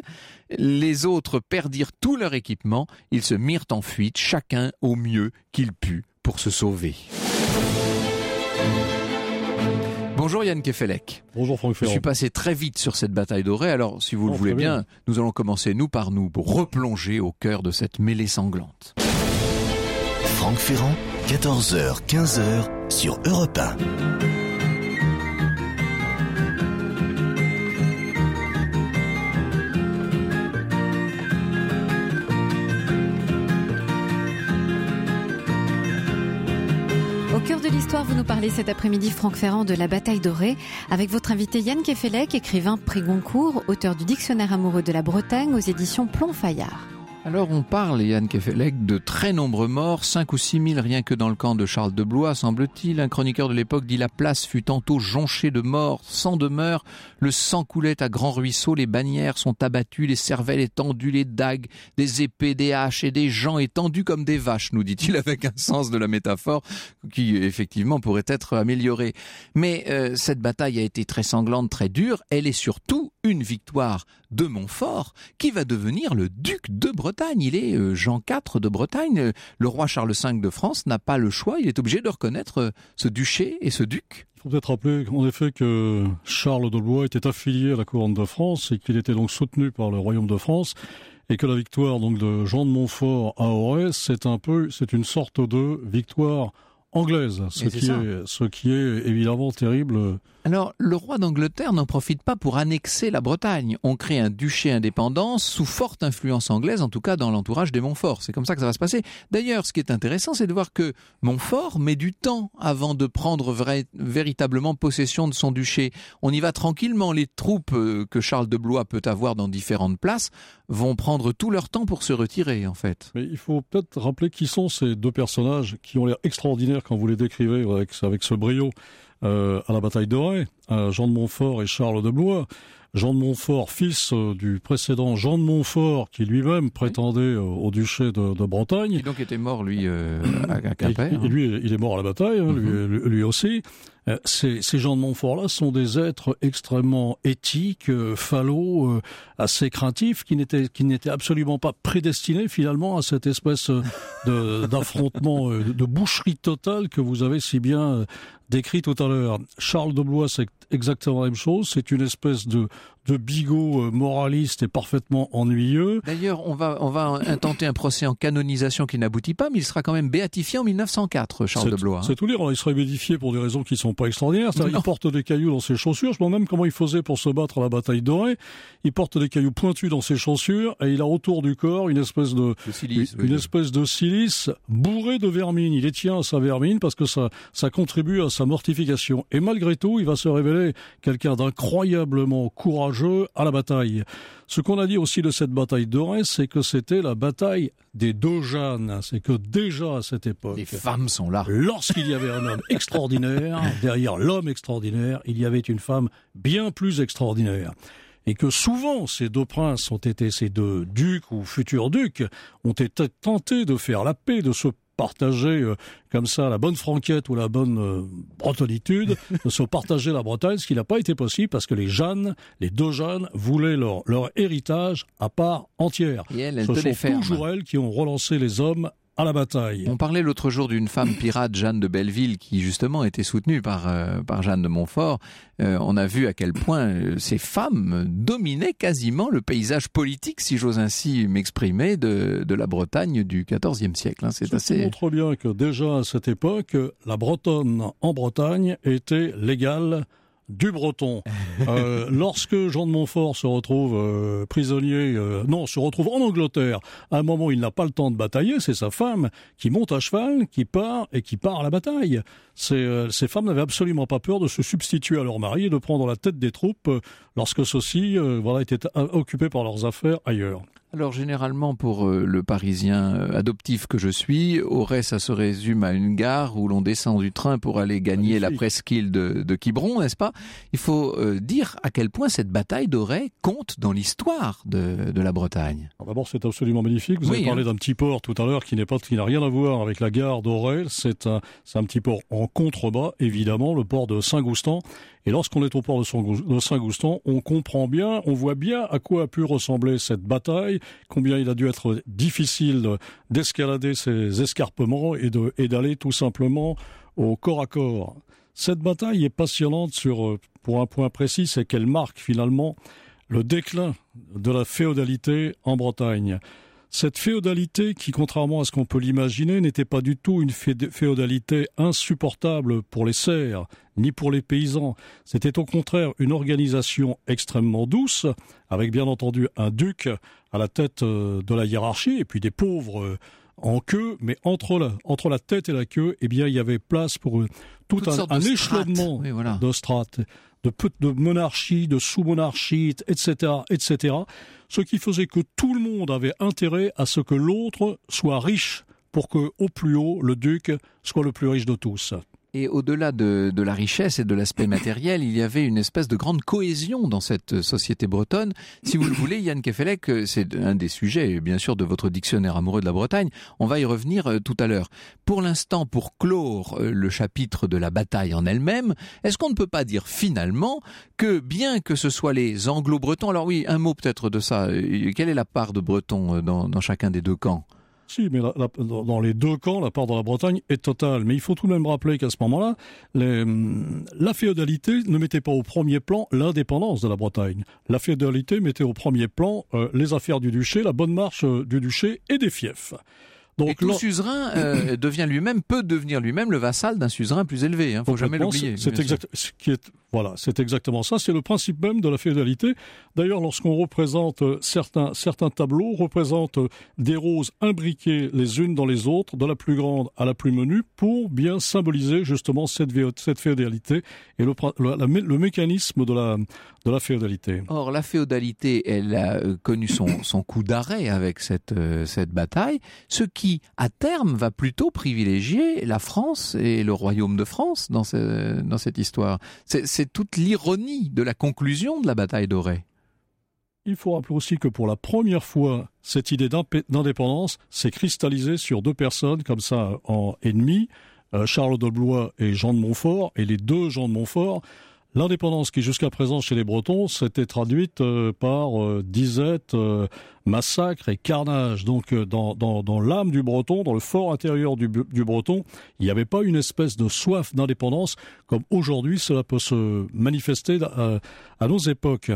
Les autres perdirent tout leur équipement, ils se mirent en fuite, chacun au mieux qu'il put pour se sauver. Bonjour Yann Kefelec. Bonjour Franck Ferrand. Je suis passé très vite sur cette bataille d'Auray, alors si vous oh, le voulez bien, bien, nous allons commencer nous par nous replonger au cœur de cette mêlée sanglante. Franck Ferrand, quatorze heures quinze sur Europe un. Au cœur de l'histoire, vous nous parlez cet après-midi, Franck Ferrand, de la bataille d'Auray, avec votre invité Yann Kefelec, écrivain prix Goncourt, auteur du Dictionnaire amoureux de la Bretagne aux éditions Plomb-Fayard. Alors on parle, Yann Kefelec, de très nombreux morts, cinq ou six mille rien que dans le camp de Charles de Blois, semble-t-il. Un chroniqueur de l'époque dit « La place fut tantôt jonchée de morts, sans demeure, le sang coulait à grands ruisseaux, les bannières sont abattues, les cervelles étendues, les dagues, des épées, des haches et des gens étendus comme des vaches », nous dit-il avec un sens de la métaphore qui effectivement pourrait être amélioré. Mais euh, cette bataille a été très sanglante, très dure, elle est surtout une victoire de Montfort qui va devenir le duc de Bretagne. Il est euh, Jean quatre de Bretagne. Le roi Charles cinq de France n'a pas le choix. Il est obligé de reconnaître euh, ce duché et ce duc. Il faut peut-être rappeler en effet que Charles de Blois était affilié à la couronne de France et qu'il était donc soutenu par le royaume de France, et que la victoire donc de Jean de Montfort à Auray, c'est un peu, c'est une sorte de victoire anglaise, ce qui est, ce qui est évidemment terrible. Alors, le roi d'Angleterre n'en profite pas pour annexer la Bretagne. On crée un duché indépendant sous forte influence anglaise, en tout cas dans l'entourage des Montfort. C'est comme ça que ça va se passer. D'ailleurs, ce qui est intéressant, c'est de voir que Montfort met du temps avant de prendre vrai, véritablement possession de son duché. On y va tranquillement. Les troupes que Charles de Blois peut avoir dans différentes places vont prendre tout leur temps pour se retirer, en fait. Mais il faut peut-être rappeler qui sont ces deux personnages qui ont l'air extraordinaires quand vous les décrivez avec, avec ce brio. Euh, à la bataille d'Auray, euh, Jean de Montfort et Charles de Blois. Jean de Montfort, fils du précédent Jean de Montfort, qui lui-même prétendait au duché de, de Bretagne. Il donc était mort, lui, euh, à, à Quimper. Et, et lui, il est mort à la bataille, hein, mm-hmm. lui, lui aussi. Ces, ces gens de Montfort-là sont des êtres extrêmement éthiques, euh, fallots, euh, assez craintifs, qui n'étaient, qui n'étaient absolument pas prédestinés finalement à cette espèce de, d'affrontement, euh, de boucherie totale que vous avez si bien euh, décrit tout à l'heure. Charles de Blois, c'est exactement la même chose. C'est une espèce de, de bigot moraliste et parfaitement ennuyeux. D'ailleurs, on va, on va intenter un procès en canonisation qui n'aboutit pas, mais il sera quand même béatifié en mille neuf cent quatre, Charles c'est, de Blois. C'est tout dire. Alors, il serait béatifié pour des raisons qui sont pas extraordinaires. Il porte des cailloux dans ses chaussures. Je me demande même comment il faisait pour se battre à la bataille dorée. Il porte des cailloux pointus dans ses chaussures et il a autour du corps une espèce de, de silice, une, oui, espèce de silice bourrée de vermine. Il les tient à sa vermine parce que ça, ça contribue à sa mortification. Et malgré tout, il va se révéler quelqu'un d'incroyablement courageux à la bataille. Ce qu'on a dit aussi de cette bataille dorée, c'est que c'était la bataille des deux Jeannes. C'est que déjà à cette époque, les femmes sont là. Lorsqu'il y avait un homme extraordinaire, derrière l'homme extraordinaire, il y avait une femme bien plus extraordinaire. Et que souvent, ces deux princes ont été, ces deux ducs ou futurs ducs, ont été tentés de faire la paix, de se partager euh, comme ça la bonne franquette ou la bonne euh, bretonitude, de se partager la Bretagne, ce qui n'a pas été possible parce que les Jeannes, les deux Jeannes, voulaient leur, leur héritage à part entière. Et elles, elles Ce sont ferme. toujours elles qui ont relancé les hommes à la bataille. On parlait l'autre jour d'une femme pirate, Jeanne de Belleville, qui justement était soutenue par euh, par Jeanne de Montfort. Euh, on a vu à quel point euh, ces femmes dominaient quasiment le paysage politique, si j'ose ainsi m'exprimer, de de la Bretagne du quatorzième siècle. Hein. C'est Ça assez. montre bien que déjà à cette époque, la Bretonne en Bretagne était l'égale du breton. Euh, lorsque Jean de Montfort se retrouve euh, prisonnier, euh, non, se retrouve en Angleterre, à un moment il n'a pas le temps de batailler, c'est sa femme qui monte à cheval, qui part et qui part à la bataille. Ces, euh, ces femmes n'avaient absolument pas peur de se substituer à leur mari et de prendre la tête des troupes euh, lorsque ceux-ci euh, voilà, étaient occupés par leurs affaires ailleurs. Alors généralement pour euh, le Parisien euh, adoptif que je suis, Auray ça se résume à une gare où l'on descend du train pour aller gagner la presqu'île de, de Quiberon, n'est-ce pas? Il faut euh, dire à quel point cette bataille d'Auray compte dans l'histoire de, de la Bretagne. Alors d'abord c'est absolument magnifique. Vous oui, avez parlé hein. d'un petit port tout à l'heure qui n'est pas, qui n'a rien à voir avec la gare d'Auray. C'est un, c'est un petit port en contrebas, évidemment, le port de Saint-Goustan. Et lorsqu'on est au port de Saint-Goustan, on comprend bien, on voit bien à quoi a pu ressembler cette bataille, combien il a dû être difficile d'escalader ces escarpements et de, et d'aller tout simplement au corps à corps. Cette bataille est passionnante sur, pour un point précis, c'est qu'elle marque finalement le déclin de la féodalité en Bretagne. Cette féodalité qui, contrairement à ce qu'on peut l'imaginer, n'était pas du tout une féodalité insupportable pour les serfs, ni pour les paysans. C'était au contraire une organisation extrêmement douce, avec bien entendu un duc à la tête de la hiérarchie, et puis des pauvres en queue, mais entre la, entre la tête et la queue, eh bien, il y avait place pour tout Toutes un, un échelonnement oui, voilà. de strates, de, de monarchie, de sous-monarchie, et cetera, et cetera. Ce qui faisait que tout le monde avait intérêt à ce que l'autre soit riche pour que, au plus haut, le duc soit le plus riche de tous. Et au-delà de, de la richesse et de l'aspect matériel, il y avait une espèce de grande cohésion dans cette société bretonne. Si vous le voulez, Yann Kefelec, c'est un des sujets, bien sûr, de votre dictionnaire amoureux de la Bretagne. On va y revenir tout à l'heure. Pour l'instant, pour clore le chapitre de la bataille en elle-même, est-ce qu'on ne peut pas dire finalement que bien que ce soit les Anglo-Bretons, alors oui, un mot peut-être de ça, quelle est la part de Bretons dans, dans chacun des deux camps ? Si, mais la, la, dans les deux camps, la part de la Bretagne est totale. Mais il faut tout de même rappeler qu'à ce moment-là, les, la féodalité ne mettait pas au premier plan l'indépendance de la Bretagne. La féodalité mettait au premier plan euh, les affaires du duché, la bonne marche euh, du duché et des fiefs. Donc, et tout là... suzerain euh, devient lui-même, peut devenir lui-même le vassal d'un suzerain plus élevé. Hein, faut jamais l'oublier. C'est, c'est, exact, ce qui est, voilà, c'est exactement ça. C'est le principe même de la féodalité. D'ailleurs, lorsqu'on représente certains, certains tableaux, représente des roses imbriquées les unes dans les autres, de la plus grande à la plus menue, pour bien symboliser justement cette, cette féodalité et le, le, la, le mécanisme de la, de la féodalité. Or, la féodalité, elle a connu son, son coup d'arrêt avec cette, euh, cette bataille, ce qui qui, à terme, va plutôt privilégier la France et le royaume de France dans, ce, dans cette histoire. C'est, c'est c'est toute l'ironie de la conclusion de la bataille d'Auray. Il faut rappeler aussi que pour la première fois, cette idée d'indépendance s'est cristallisée sur deux personnes comme ça en ennemis, euh, Charles de Blois et Jean de Montfort, et les deux Jean de Montfort. L'indépendance qui jusqu'à présent chez les Bretons s'était traduite euh, par euh, disette, euh, massacre et carnage. Donc euh, dans, dans, dans l'âme du Breton, dans le fort intérieur du, du Breton, il n'y avait pas une espèce de soif d'indépendance comme aujourd'hui cela peut se manifester à, à nos époques.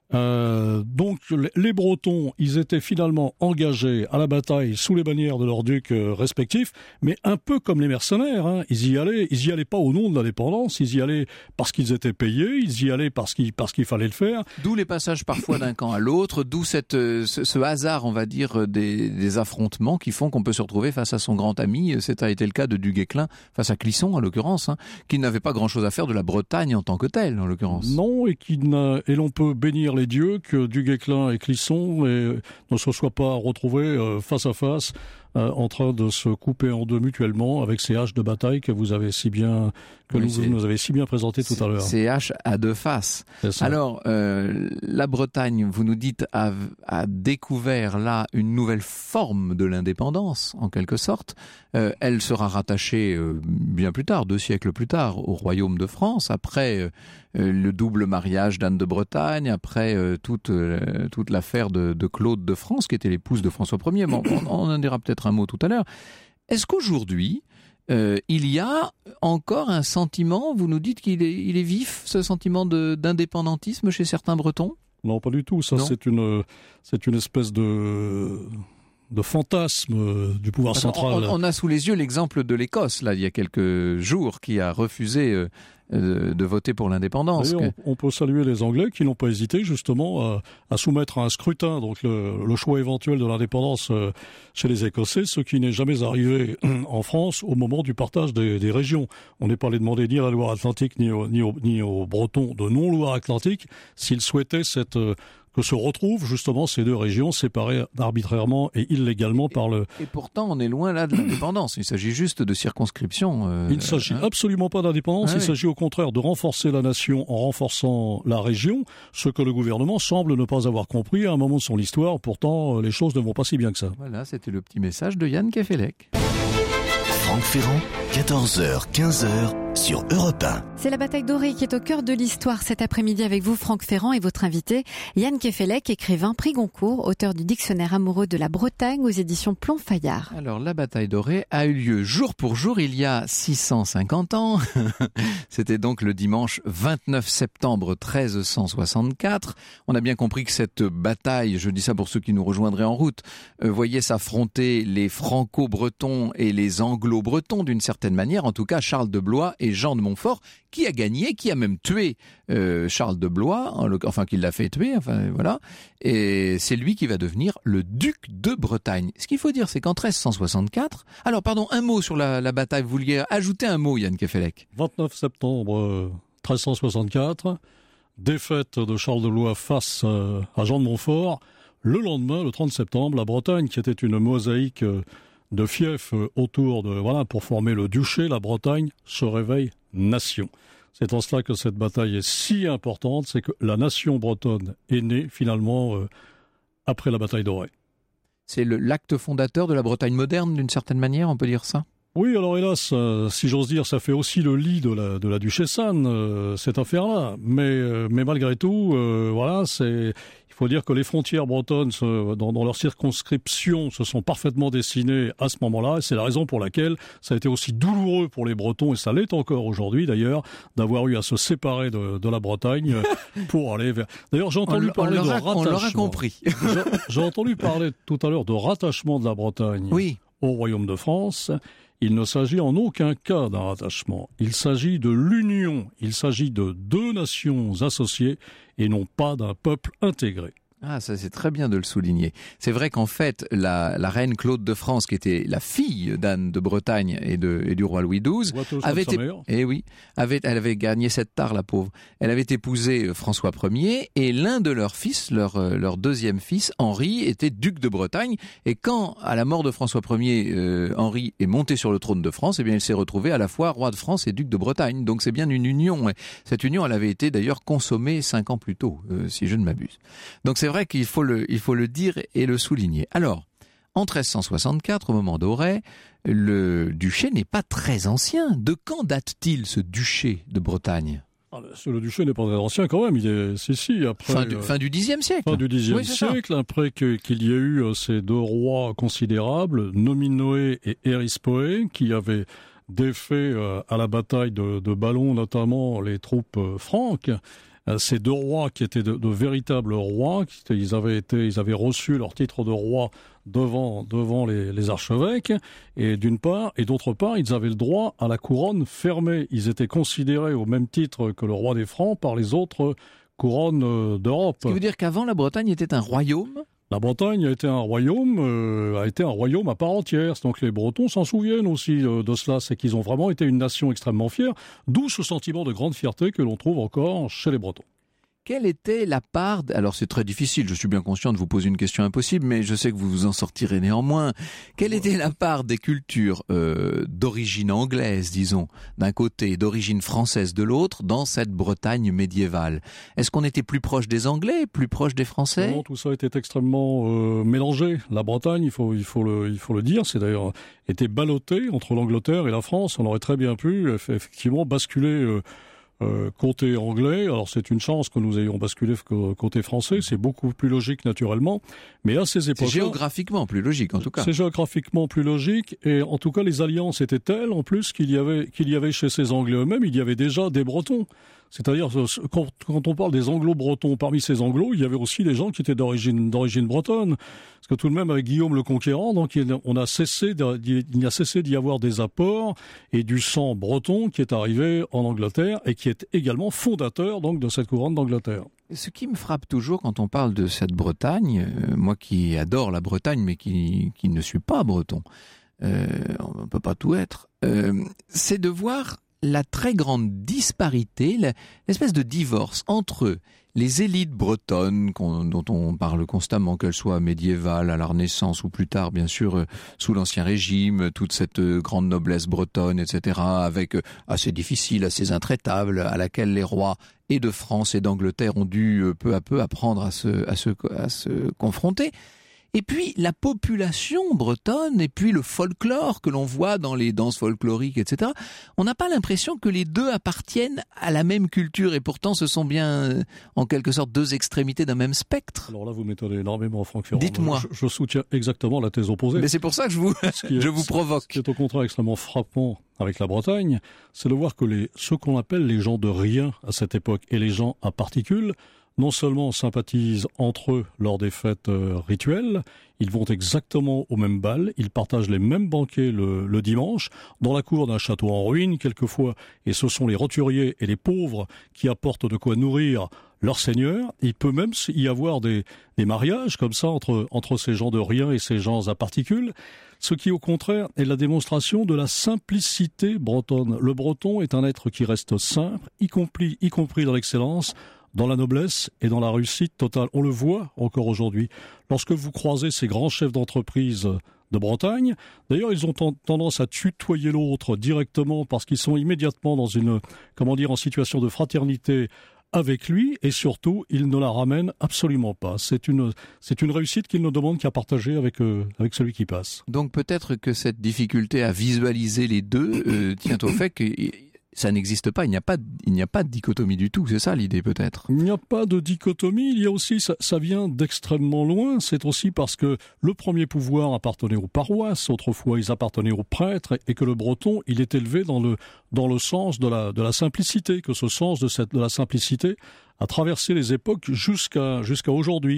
Euh, donc les Bretons, ils étaient finalement engagés à la bataille sous les bannières de leurs ducs euh, respectifs, mais un peu comme les mercenaires, hein. Ils y allaient, ils y allaient pas au nom de l'indépendance, ils y allaient parce qu'ils étaient payés, ils y allaient parce qu'il parce qu'il fallait le faire. D'où les passages parfois d'un camp à l'autre, d'où cette ce, ce hasard, on va dire, des, des affrontements qui font qu'on peut se retrouver face à son grand ami. C'est a été le cas de Du Guesclin face à Clisson en l'occurrence, hein, qui n'avait pas grand-chose à faire de la Bretagne en tant que telle en l'occurrence. Non, et qui n'a, et l'on peut bénir les dieux que Du Guesclin et Clisson et, ne se soient pas retrouvés euh, face à face euh, en train de se couper en deux mutuellement avec ces haches de bataille que vous avez si bien que oui, nous, nous avez si bien présenté tout à l'heure. Ces haches à deux faces. Alors euh, la Bretagne, vous nous dites, a, a découvert là une nouvelle forme de l'indépendance en quelque sorte. Euh, elle sera rattachée euh, bien plus tard, deux siècles plus tard, au royaume de France après euh, le double mariage d'Anne de Bretagne, après euh, toute euh, toute l'affaire de, de Claude de France qui était l'épouse de François Ier. Bon, on, on en dira peut-être un mot tout à l'heure. Est-ce qu'aujourd'hui Euh, il y a encore un sentiment, vous nous dites qu'il est, il est vif, ce sentiment de, d'indépendantisme chez certains Bretons ? Non, pas du tout. Ça, c'est une, c'est une espèce de, de fantasme du pouvoir Parce central. On, on a sous les yeux l'exemple de l'Écosse, là, il y a quelques jours, qui a refusé euh, euh, de voter pour l'indépendance. Oui, on, on peut saluer les Anglais qui n'ont pas hésité justement à, à soumettre à un scrutin donc le, le choix éventuel de l'indépendance euh, chez les Écossais, ce qui n'est jamais arrivé en France au moment du partage des, des régions. On n'est pas allé demander ni à la Loire-Atlantique ni, au, ni, au, ni aux Bretons de non-Loire-Atlantique s'ils souhaitaient cette... Euh, que se retrouvent justement ces deux régions séparées arbitrairement et illégalement par le... Et pourtant, on est loin là de l'indépendance. Il s'agit juste de circonscription. Euh, il ne s'agit hein absolument pas d'indépendance. Ah, il oui. s'agit au contraire de renforcer la nation en renforçant la région, ce que le gouvernement semble ne pas avoir compris à un moment de son histoire. Pourtant, les choses ne vont pas si bien que ça. Voilà, c'était le petit message de Yann Kefelec. Franck Ferrand, quatorze heures quinze heures sur Europe un. C'est la bataille d'Auray qui est au cœur de l'histoire cet après-midi avec vous, Franck Ferrand, et votre invité, Yann Kefelec, écrivain, prix Goncourt, auteur du dictionnaire amoureux de la Bretagne aux éditions Plomb-Fayard. Alors, la bataille d'Auray a eu lieu jour pour jour il y a six cent cinquante ans. C'était donc le dimanche vingt-neuf septembre treize cent soixante-quatre. On a bien compris que cette bataille, je dis ça pour ceux qui nous rejoindraient en route, euh, voyait s'affronter les franco-bretons et les anglo-bretons d'une certaine manière, en tout cas Charles de Blois et Jean de Montfort, qui a gagné, qui a même tué euh, Charles de Blois, enfin qui l'a fait tuer, enfin voilà, et c'est lui qui va devenir le duc de Bretagne. Ce qu'il faut dire, c'est qu'en treize cent soixante-quatre, alors pardon, un mot sur la, la bataille, vous vouliez ajouter un mot, Yann Kefelec. vingt-neuf septembre treize cent soixante-quatre, défaite de Charles de Blois face euh, à Jean de Montfort. Le lendemain, le trente septembre, la Bretagne, qui était une mosaïque euh, de fiefs autour de, voilà, pour former le duché, la Bretagne se réveille nation. C'est en cela que cette bataille est si importante, c'est que la nation bretonne est née finalement euh, après la bataille d'Auray. C'est le, l'acte fondateur de la Bretagne moderne d'une certaine manière, on peut dire ça ? Oui, alors hélas, euh, si j'ose dire, ça fait aussi le lit de la, de la duchesse Anne, euh, cette affaire-là. Mais, euh, mais malgré tout, euh, voilà, c'est, il faut dire que les frontières bretonnes, se, dans, dans leur circonscription, se sont parfaitement dessinées à ce moment-là. Et c'est la raison pour laquelle ça a été aussi douloureux pour les Bretons, et ça l'est encore aujourd'hui d'ailleurs, d'avoir eu à se séparer de, de la Bretagne pour aller vers... D'ailleurs, j'ai entendu on, parler on de a, rattachement. On l'aura compris. j'ai, j'ai entendu parler tout à l'heure de rattachement de la Bretagne oui. au Royaume de France. Il ne s'agit en aucun cas d'un rattachement. Il s'agit de l'union. Il s'agit de deux nations associées et non pas d'un peuple intégré. Ah, ça c'est très bien de le souligner. C'est vrai qu'en fait, la, la reine Claude de France, qui était la fille d'Anne de Bretagne et, de, et du roi Louis douze, avait été, eh oui, avait, elle avait gagné cette tare, la pauvre. Elle avait épousé François Ier et l'un de leurs fils, leur, leur deuxième fils, Henri, était duc de Bretagne. Et quand, à la mort de François Ier, euh, Henri est monté sur le trône de France, eh bien, il s'est retrouvé à la fois roi de France et duc de Bretagne. Donc c'est bien une union. Et cette union, elle avait été d'ailleurs consommée cinq ans plus tôt, euh, si je ne m'abuse. Donc c'est C'est vrai qu'il faut le, il faut le dire et le souligner. Alors, en treize cent soixante-quatre, au moment d'Auray, le duché n'est pas très ancien. De quand date-t-il ce duché de Bretagne ? Ah, le duché n'est pas très ancien quand même. Il est, si, si, après. Fin du, euh, fin du Xe siècle. Fin du Xe oui, siècle, après que, qu'il y a eu euh, ces deux rois considérables, Nominoé et Erispoé, qui avaient défait euh, à la bataille de, de Ballon, notamment les troupes euh, franques. Ces deux rois qui étaient de, de véritables rois, qui, ils avaient été, ils avaient reçu leur titre de roi devant, devant les, les archevêques, et d'une part, et d'autre part, ils avaient le droit à la couronne fermée. Ils étaient considérés au même titre que le roi des Francs par les autres couronnes d'Europe. Ce qui veut dire qu'avant, la Bretagne était un royaume ? La Bretagne a été un royaume, euh, a été un royaume à part entière. Donc les Bretons s'en souviennent aussi euh, de cela. C'est qu'ils ont vraiment été une nation extrêmement fière, d'où ce sentiment de grande fierté que l'on trouve encore chez les Bretons. Quelle était la part... Alors c'est très difficile, je suis bien conscient de vous poser une question impossible, mais je sais que vous vous en sortirez néanmoins. Quelle ouais. était la part des cultures euh, d'origine anglaise, disons, d'un côté, d'origine française de l'autre, dans cette Bretagne médiévale ? Est-ce qu'on était plus proche des Anglais, plus proche des Français ? Non, tout ça était extrêmement euh, mélangé. La Bretagne, il faut, il faut le, il faut le dire, c'est d'ailleurs été ballotté entre l'Angleterre et la France. On aurait très bien pu effectivement basculer... Euh, Euh, côté anglais, alors c'est une chance que nous ayons basculé côté français, c'est beaucoup plus logique naturellement, mais à ces époques-là... C'est géographiquement plus logique en tout cas. C'est géographiquement plus logique, et en tout cas les alliances étaient telles en plus qu'il y avait, qu'il y avait chez ces Anglais eux-mêmes, il y avait déjà des Bretons. C'est-à-dire, quand, quand on parle des Anglo-Bretons, parmi ces Anglos, il y avait aussi des gens qui étaient d'origine, d'origine bretonne. Parce que tout de même, avec Guillaume le Conquérant, donc, il, on a cessé de, il a cessé d'y avoir des apports et du sang breton qui est arrivé en Angleterre et qui est également fondateur, donc, de cette couronne d'Angleterre. Ce qui me frappe toujours quand on parle de cette Bretagne, euh, moi qui adore la Bretagne, mais qui, qui ne suis pas breton, euh, on ne peut pas tout être, euh, c'est de voir la très grande disparité, l'espèce de divorce entre les élites bretonnes qu'on, dont on parle constamment, qu'elles soient médiévales, à la Renaissance ou plus tard, bien sûr, euh, sous l'Ancien Régime, toute cette euh, grande noblesse bretonne, et cetera, avec euh, assez difficile, assez intraitable, à laquelle les rois et de France et d'Angleterre ont dû euh, peu à peu apprendre à se, à se, à se confronter. Et puis la population bretonne, et puis le folklore que l'on voit dans les danses folkloriques, et cetera. On n'a pas l'impression que les deux appartiennent à la même culture, et pourtant ce sont bien, euh, en quelque sorte, deux extrémités d'un même spectre. Alors là, vous m'étonnez énormément, Franck Ferrand. Dites-moi. Je, je soutiens exactement la thèse opposée. Mais c'est pour ça que je vous, est, je vous provoque. Ce qui est au contraire extrêmement frappant avec la Bretagne, c'est de voir que les, ce qu'on appelle les gens de rien à cette époque, et les gens à particules, non seulement sympathisent entre eux lors des fêtes euh, rituelles, ils vont exactement au même bal, ils partagent les mêmes banquets le, le dimanche, dans la cour d'un château en ruine quelquefois, et ce sont les roturiers et les pauvres qui apportent de quoi nourrir leur seigneur. Il peut même y avoir des, des mariages comme ça entre, entre ces gens de rien et ces gens à particules, ce qui au contraire est la démonstration de la simplicité bretonne. Le breton est un être qui reste simple, y compris, y compris dans l'excellence, dans la noblesse et dans la réussite totale. On le voit encore aujourd'hui. Lorsque vous croisez ces grands chefs d'entreprise de Bretagne, d'ailleurs, ils ont tendance à tutoyer l'autre directement parce qu'ils sont immédiatement dans une, comment dire, en situation de fraternité avec lui, et surtout, ils ne la ramènent absolument pas. C'est une, c'est une réussite qu'ils ne demandent qu'à partager avec, euh, avec celui qui passe. Donc peut-être que cette difficulté à visualiser les deux euh, tient au fait que ça n'existe pas, il n'y a pas, il n'y a pas de dichotomie du tout, c'est ça l'idée peut-être. Il n'y a pas de dichotomie, il y a aussi, ça, ça vient d'extrêmement loin, c'est aussi parce que le premier pouvoir appartenait aux paroisses, autrefois ils appartenaient aux prêtres, et que le breton, il est élevé dans le, dans le sens de la, de la simplicité, que ce sens de, cette, de la simplicité a traversé les époques jusqu'à, jusqu'à aujourd'hui.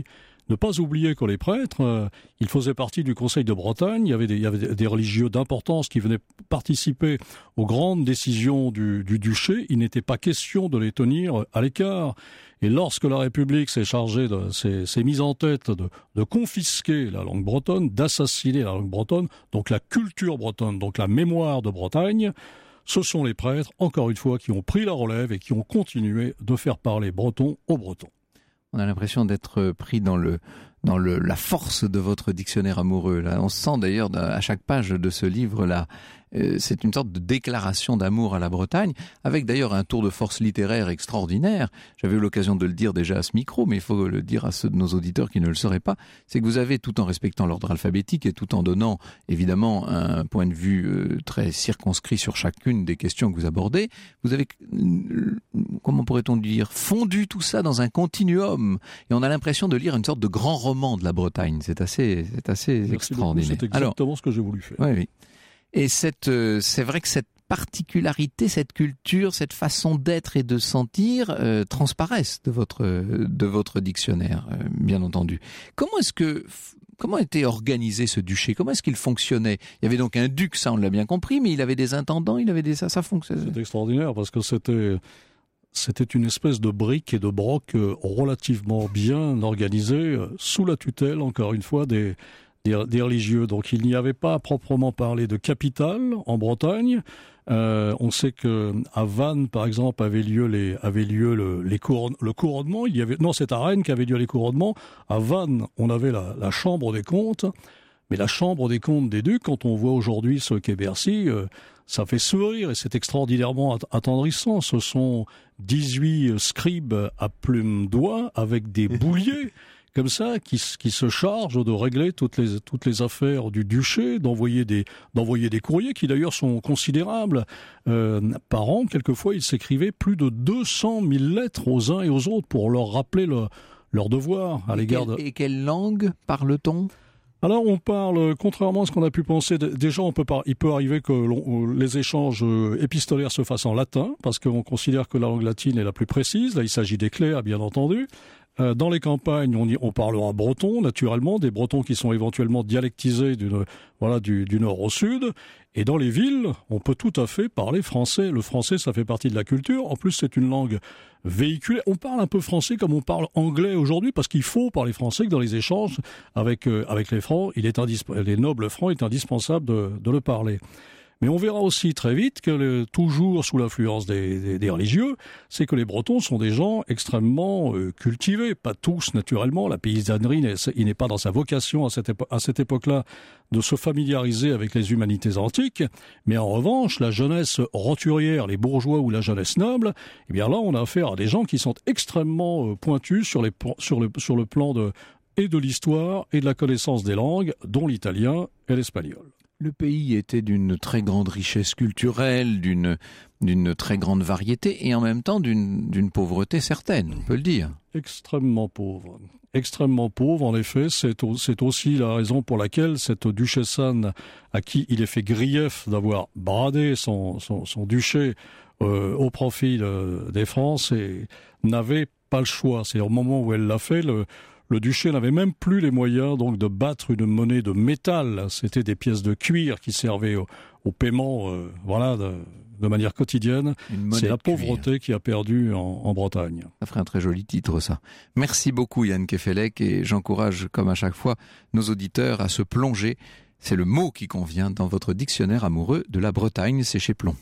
Ne pas oublier que les prêtres, euh, ils faisaient partie du Conseil de Bretagne, il y avait des, il y avait des religieux d'importance qui venaient participer aux grandes décisions du, du duché, il n'était pas question de les tenir à l'écart. Et lorsque la République s'est chargée, de, s'est, s'est mise en tête de, de confisquer la langue bretonne, d'assassiner la langue bretonne, donc la culture bretonne, donc la mémoire de Bretagne, ce sont les prêtres, encore une fois, qui ont pris la relève et qui ont continué de faire parler breton aux Bretons. On a l'impression d'être pris dans le dans le la force de votre dictionnaire amoureux. Là, on sent d'ailleurs à chaque page de ce livre-là, euh, c'est une sorte de déclaration d'amour à la Bretagne, avec d'ailleurs un tour de force littéraire extraordinaire. J'avais eu l'occasion de le dire déjà à ce micro, mais il faut le dire à ceux de nos auditeurs qui ne le sauraient pas. C'est que vous avez, tout en respectant l'ordre alphabétique et tout en donnant évidemment un point de vue euh, très circonscrit sur chacune des questions que vous abordez, vous avez, euh, comment pourrait-on dire, fondu tout ça dans un continuum. Et on a l'impression de lire une sorte de grand roman de la Bretagne. C'est assez, c'est assez Merci extraordinaire. Beaucoup, c'est exactement Alors, ce que j'ai voulu faire. Oui, oui. Et cette, euh, c'est vrai que cette particularité, cette culture, cette façon d'être et de sentir euh, transparaissent de votre, de votre dictionnaire, euh, bien entendu. Comment est-ce que, comment était organisé ce duché? Comment est-ce qu'il fonctionnait? Il y avait donc un duc, ça on l'a bien compris, mais il avait des intendants, il avait des, ça, ça fonctionnait. C'est extraordinaire parce que c'était, c'était une espèce de brique et de broc relativement bien organisée, sous la tutelle, encore une fois, des, des, des religieux. Donc il n'y avait pas à proprement parler de capitale en Bretagne. Euh, on sait que à Vannes, par exemple, avait lieu les avait lieu le, les couronne, le couronnement. Il y avait non, c'est à Rennes qu'avait lieu les couronnements. À Vannes, on avait la, la chambre des comptes, mais la chambre des comptes des ducs, quand on voit aujourd'hui ce qu'est Bercy, euh, ça fait sourire et c'est extraordinairement attendrissant. Ce sont dix-huit scribes à plumes d'oie avec des bouliers. Comme ça, qui, qui se charge de régler toutes les, toutes les affaires du duché, d'envoyer des, d'envoyer des courriers qui d'ailleurs sont considérables. Euh, par an, quelquefois, ils s'écrivaient plus de deux cent mille lettres aux uns et aux autres pour leur rappeler le, leur devoir à l'égard de... Et quelle langue parle-t-on ? Alors on parle, contrairement à ce qu'on a pu penser, déjà on peut pas, il peut arriver que l'on, les échanges épistolaires se fassent en latin, parce qu'on considère que la langue latine est la plus précise. Là, il s'agit des clercs, bien entendu. Euh, dans les campagnes, on, y, on parlera breton, naturellement, des bretons qui sont éventuellement dialectisés d'une, voilà, du, du nord au sud. Et dans les villes, on peut tout à fait parler français. Le français, ça fait partie de la culture. En plus, c'est une langue véhiculée. On parle un peu français comme on parle anglais aujourd'hui, parce qu'il faut parler français, que dans les échanges avec, euh, avec les francs, il est indisp- les nobles francs, il est indispensable de, de le parler. Mais on verra aussi très vite que, le, toujours sous l'influence des, des, des religieux, c'est que les Bretons sont des gens extrêmement euh, cultivés. Pas tous, naturellement. La paysannerie, n'est, il n'est pas dans sa vocation à cette, épo- à cette époque-là de se familiariser avec les humanités antiques. Mais en revanche, la jeunesse roturière, les bourgeois ou la jeunesse noble, eh bien là, on a affaire à des gens qui sont extrêmement euh, pointus sur, les, sur, le, sur le plan de, et de l'histoire et de la connaissance des langues, dont l'italien et l'espagnol. Le pays était d'une très grande richesse culturelle, d'une, d'une très grande variété et en même temps d'une, d'une pauvreté certaine, on peut le dire. Extrêmement pauvre. Extrêmement pauvre, en effet. C'est, au, c'est aussi la raison pour laquelle cette duchesse Anne, à qui il est fait grief d'avoir bradé son, son, son duché euh, au profit de, des Francs, et n'avait pas le choix. C'est au moment où elle l'a fait, le Le duché n'avait même plus les moyens donc de battre une monnaie de métal. C'était des pièces de cuir qui servaient au, au paiement, euh, voilà, de, de manière quotidienne. C'est la pauvreté qui a perdu en, en Bretagne. Ça ferait un très joli titre, ça. Merci beaucoup, Yann Kefelec, et j'encourage, comme à chaque fois, nos auditeurs à se plonger. C'est le mot qui convient dans votre dictionnaire amoureux de la Bretagne. C'est chez Plon.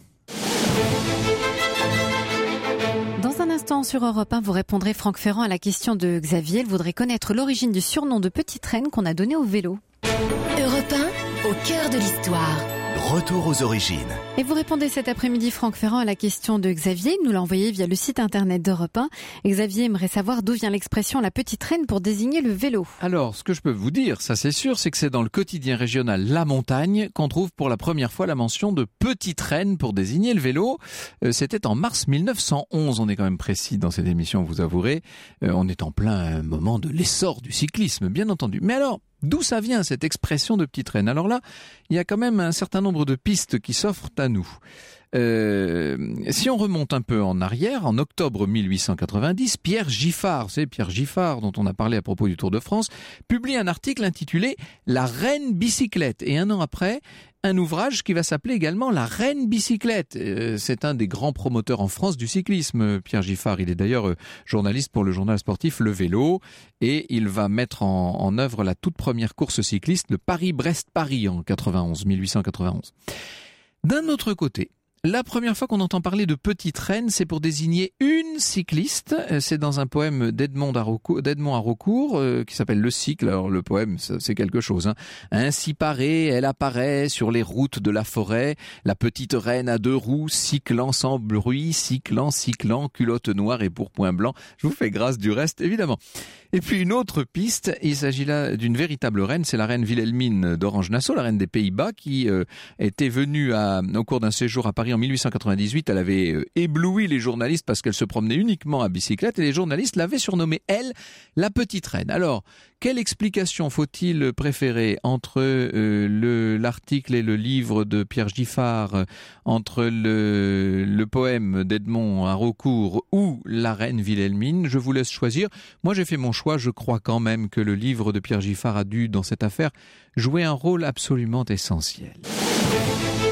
Dans un instant sur Europe un, vous répondrez Franck Ferrand à la question de Xavier. Il voudrait connaître l'origine du surnom de Petite Reine qu'on a donné au vélo. Europe un, au cœur de l'histoire. Retour aux origines. Et vous répondez cet après-midi, Franck Ferrand, à la question de Xavier. Il nous l'a envoyé via le site internet d'Europe un. Et Xavier aimerait savoir d'où vient l'expression la petite reine pour désigner le vélo. Alors, ce que je peux vous dire, ça c'est sûr, c'est que c'est dans le quotidien régional La Montagne qu'on trouve pour la première fois la mention de petite reine pour désigner le vélo. Euh, c'était en mars mille neuf cent onze, on est quand même précis dans cette émission, vous avouerez. Euh, on est en plein moment de l'essor du cyclisme, bien entendu. Mais alors, d'où ça vient cette expression de petite reine ? Alors là, il y a quand même un certain nombre de pistes qui s'offrent à nous. Euh, si on remonte un peu en arrière, en octobre mille huit cent quatre-vingt-dix, Pierre Giffard, c'est Pierre Giffard dont on a parlé à propos du Tour de France, publie un article intitulé « La Reine Bicyclette ». Et un an après, un ouvrage qui va s'appeler également La Reine Bicyclette. Euh, c'est un des grands promoteurs en France du cyclisme, Pierre Giffard. Il est d'ailleurs euh, journaliste pour le journal sportif Le Vélo et il va mettre en, en œuvre la toute première course cycliste, le Paris-Brest-Paris en quatre-vingt-onze, mille huit cent quatre-vingt-onze. D'un autre côté, la première fois qu'on entend parler de petite reine, c'est pour désigner une cycliste. C'est dans un poème d'Edmond Haraucourt, d'Edmond Haraucourt euh, qui s'appelle Le Cycle. Alors le poème, c'est quelque chose. Hein. Ainsi parée, elle apparaît sur les routes de la forêt, la petite reine à deux roues, cyclant sans bruit, cyclant, cyclant, culotte noire et pourpoint blanc. Je vous fais grâce du reste, évidemment. Et puis une autre piste, il s'agit là d'une véritable reine, c'est la reine Wilhelmine d'Orange-Nassau, la reine des Pays-Bas, qui euh, était venue à, au cours d'un séjour à Paris en mille huit cent quatre-vingt-dix-huit. Elle avait euh, ébloui les journalistes parce qu'elle se promenait uniquement à bicyclette et les journalistes l'avaient surnommée, elle, la petite reine. Alors, quelle explication faut-il préférer entre euh, le, l'article et le livre de Pierre Giffard, euh, entre le, le poème d'Edmond Haraucourt ou la reine Wilhelmine? Je vous laisse choisir. Moi, j'ai fait mon choix. Je crois quand même que le livre de Pierre Giffard a dû, dans cette affaire, jouer un rôle absolument essentiel.